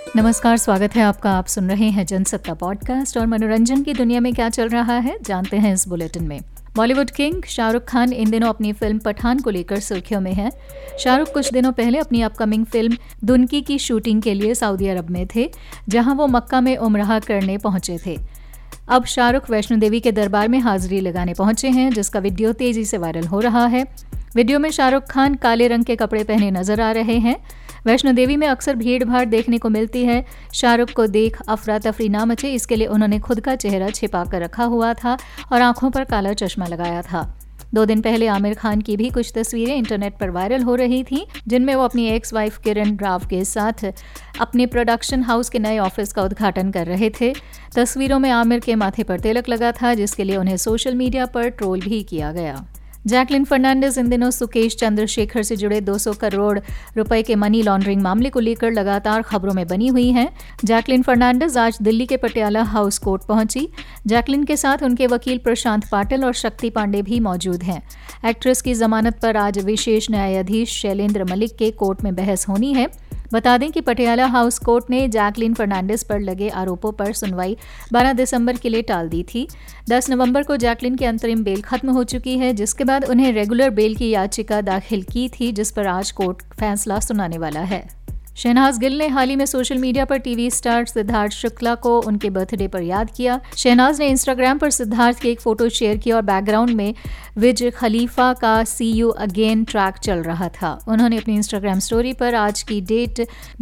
नमस्कार, स्वागत है आपका। आप सुन रहे हैं जनसत्ता पॉडकास्ट और मनोरंजन की दुनिया में क्या चल रहा है जानते हैं इस बुलेटिन में। बॉलीवुड किंग शाहरुख खान इन दिनों अपनी फिल्म पठान को लेकर सुर्खियों में है। शाहरुख कुछ दिनों पहले अपनी अपकमिंग फिल्म दुनकी की शूटिंग के लिए सऊदी अरब में थे, जहां वो मक्का में उम्राह करने पहुंचे थे। अब शाहरुख वैष्णो देवी के दरबार में हाजिरी लगाने पहुंचे हैं, जिसका वीडियो तेजी से वायरल हो रहा है। वीडियो में शाहरुख खान काले रंग के कपड़े पहने नजर आ रहे हैं। वैष्णो देवी में अक्सर भीड़ भाड़ देखने को मिलती है। शाहरुख को देख अफरा तफरी ना मचे, इसके लिए उन्होंने खुद का चेहरा छिपा कर रखा हुआ था और आंखों पर काला चश्मा लगाया था। 2 दिन पहले आमिर खान की भी कुछ तस्वीरें इंटरनेट पर वायरल हो रही थीं, जिनमें वो अपनी एक्स वाइफ किरण राव के साथ अपने प्रोडक्शन हाउस के नए ऑफिस का उद्घाटन कर रहे थे। तस्वीरों में आमिर के माथे पर तिलक लगा था, जिसके लिए उन्हें सोशल मीडिया पर ट्रोल भी किया गया। जैकलिन फर्नांडिस इन दिनों सुकेश चंद्रशेखर से जुड़े 200 करोड़ रुपए के मनी लॉन्ड्रिंग मामले को लेकर लगातार खबरों में बनी हुई हैं। जैकलिन फर्नांडिस आज दिल्ली के पटियाला हाउस कोर्ट पहुंची। जैकलिन के साथ उनके वकील प्रशांत पाटिल और शक्ति पांडे भी मौजूद हैं। एक्ट्रेस की जमानत पर आज विशेष न्यायाधीश शैलेंद्र मलिक के कोर्ट में बहस होनी है। बता दें कि पटियाला हाउस कोर्ट ने जैकलिन फर्नांडिस पर लगे आरोपों पर सुनवाई 12 दिसंबर के लिए टाल दी थी। 10 नवंबर को जैकलिन की अंतरिम बेल खत्म हो चुकी है, जिसके बाद उन्हें रेगुलर बेल की याचिका दाखिल की थी, जिस पर आज कोर्ट फैसला सुनाने वाला है। शहनाज गिल ने हाल ही में सोशल मीडिया पर टीवी स्टार सिद्धार्थ शुक्ला को उनके बर्थडे पर याद किया। शहनाज ने इंस्टाग्राम पर सिद्धार्थ की एक फोटो शेयर की और बैकग्राउंड में विज खलीफा का सी यू अगेन ट्रैक चल रहा था। उन्होंने अपनी इंस्टाग्राम स्टोरी पर आज की डेट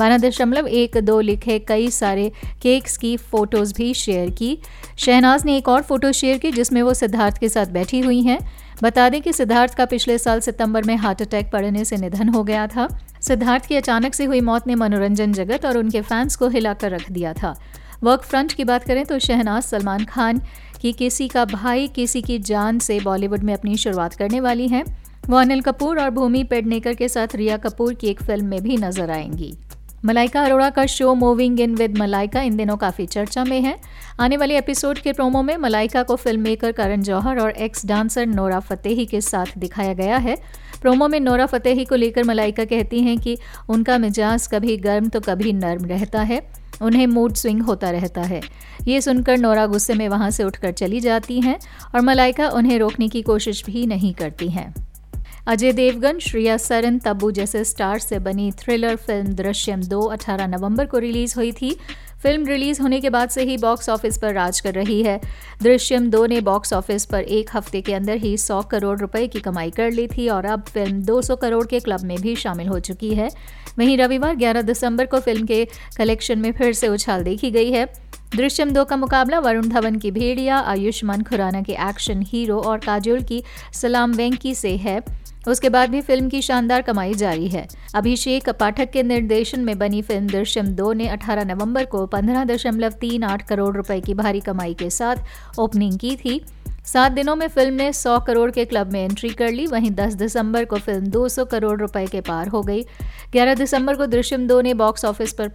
12.12 लिखे कई सारे केक्स की फोटोज भी शेयर की। शहनाज ने एक और फोटो शेयर की, जिसमें वो सिद्धार्थ के साथ बैठी हुई हैं। बता दें कि सिद्धार्थ का पिछले साल सितंबर में हार्ट अटैक पड़ने से निधन हो गया था। सिद्धार्थ की अचानक से हुई मौत ने मनोरंजन जगत और उनके फैंस को हिलाकर रख दिया था। वर्क फ्रंट की बात करें तो शहनाज सलमान खान की किसी का भाई किसी की जान से बॉलीवुड में अपनी शुरुआत करने वाली हैं। वो अनिल कपूर और भूमि पेडनेकर के साथ रिया कपूर की एक फिल्म में भी नजर आएंगी। मलाइका अरोड़ा का show moving in with Malaika इन दिनों काफी चर्चा में है। आने वाले एपिसोड के प्रोमो में मलाइका को फिल्म मेकर करण जौहर और एक्स डांसर नोरा फतेही के साथ दिखाया गया है। प्रोमो में नोरा फतेही को लेकर मलाइका कहती हैं कि उनका मिजाज कभी गर्म तो कभी नर्म रहता है, उन्हें मूड स्विंग होता रहता है। ये सुनकर नोरा गुस्से में वहां से उठकर चली जाती हैं और मलाइका उन्हें रोकने की कोशिश भी नहीं करती हैं। अजय देवगन, श्रेया सरन, तब्बू जैसे स्टार से बनी थ्रिलर फिल्म दृश्यम 2 18 नवंबर को रिलीज हुई थी। फिल्म रिलीज होने के बाद से ही बॉक्स ऑफिस पर राज कर रही है। दृश्यम 2 ने बॉक्स ऑफिस पर एक हफ्ते के अंदर ही 100 करोड़ रुपए की कमाई कर ली थी और अब फिल्म 200 करोड़ के क्लब में भी शामिल हो चुकी है। वहीं रविवार 11 दिसंबर को फिल्म के कलेक्शन में फिर से उछाल देखी गई है। दृश्यम 2 का मुकाबला वरुण धवन की भेड़िया, आयुष्मान खुराना के एक्शन हीरो और काजोल की सलाम वेंकी से है। उसके बाद भी फिल्म की शानदार कमाई जारी है। अभिषेक पाठक के निर्देशन में बनी फिल्म दृश्यम 2 ने 18 नवंबर को 15.38 करोड़ रुपए की भारी कमाई के साथ ओपनिंग की थी। 7 दिनों में फिल्म ने 100 करोड़ के क्लब में एंट्री कर ली। वहीं 10 दिसंबर को फिल्म 200 करोड़ रुपए के पार हो गई। 11 दिसंबर को दृश्यम 2 ने बॉक्स ऑफिस पर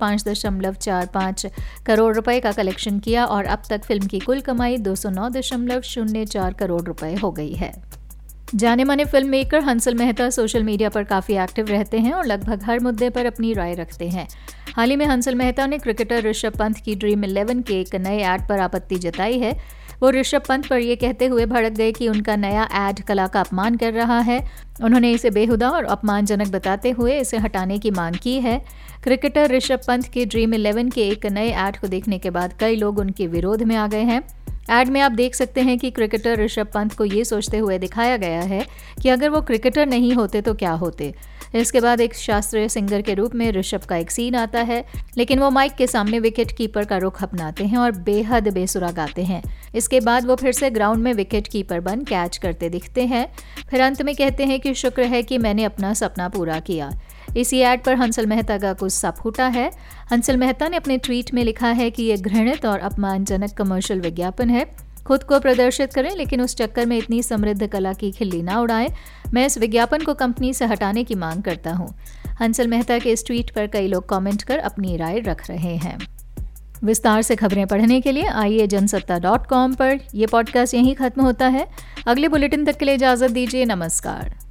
5.45 करोड़ रुपए का कलेक्शन किया और अब तक फिल्म की कुल कमाई 209.04 करोड़ रुपए हो गई है। जाने माने film maker Hansal Mehta social media पर काफ़ी एक्टिव रहते हैं और लगभग हर मुद्दे पर अपनी राय रखते हैं। हाल ही में हंसल मेहता ने क्रिकेटर ऋषभ पंत की ड्रीम 11 के एक नए ऐड पर आपत्ति जताई है। वो ऋषभ पंत पर यह कहते हुए भड़क गए कि उनका नया ऐड कला का अपमान कर रहा है। उन्होंने इसे बेहुदा और अपमानजनक बताते हुए इसे हटाने की मांग की है। क्रिकेटर ऋषभ पंत के ड्रीम 11 के एक नए ऐड को देखने के बाद कई लोग उनके विरोध में आ गए हैं। ऐड में आप देख सकते हैं कि क्रिकेटर ऋषभ पंत को ये सोचते हुए दिखाया गया है कि अगर वो क्रिकेटर नहीं होते तो क्या होते। इसके बाद एक शास्त्रीय सिंगर के रूप में ऋषभ का एक सीन आता है, लेकिन वो माइक के सामने विकेट कीपर का रुख अपनाते हैं और बेहद बेसुरा गाते हैं। इसके बाद वो फिर से ग्राउंड में विकेट कीपर बन कैच करते दिखते हैं। फिर अंत में कहते हैं कि शुक्र है कि मैंने अपना सपना पूरा किया। इसी ऐड पर हंसल मेहता का गुस्सा फूटा है। हंसल मेहता ने अपने ट्वीट में लिखा है कि यह घृणित और अपमानजनक कमर्शियल विज्ञापन है। खुद को प्रदर्शित करें, लेकिन उस चक्कर में इतनी समृद्ध कला की खिल्ली ना उड़ाएं। मैं इस विज्ञापन को कंपनी से हटाने की मांग करता हूं। हंसल मेहता के इस ट्वीट पर कई लोग कमेंट कर अपनी राय रख रहे हैं। विस्तार से खबरें पढ़ने के लिए आइए जनसत्ता.com पर। यह पॉडकास्ट यहीं खत्म होता है। अगले बुलेटिन तक के लिए इजाजत दीजिए। नमस्कार।